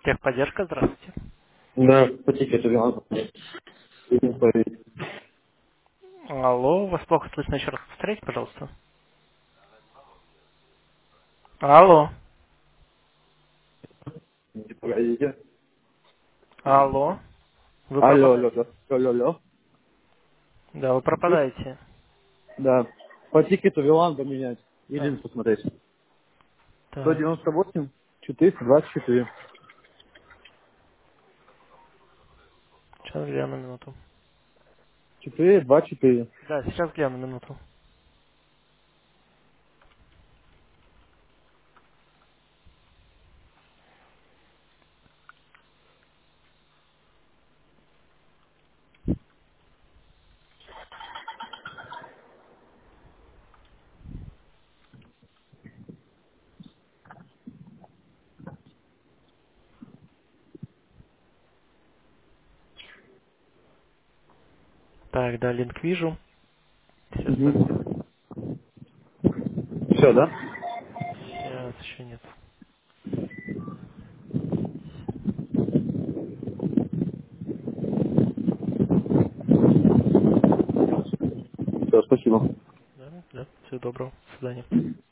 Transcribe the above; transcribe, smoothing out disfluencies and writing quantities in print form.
Техподдержка, здравствуйте. Да, по тикету Вилан. Будем смотреть. Алло, вас плохо слышно, еще раз повторите, пожалуйста. Алло, Погодите. алло, вы Алло, алло, пропадаете. алло, алло, алло. Да, вы пропадаете. Да. По тикету Вилан поменять. А, Едем посмотреть. так, 198, 424. сейчас гляну минуту. 424. Да, сейчас гляну минуту. Так, да, линк вижу. Сейчас Угу. подниму. Все, да? Сейчас еще нет. Все, спасибо. Да, да, всего доброго. До свидания.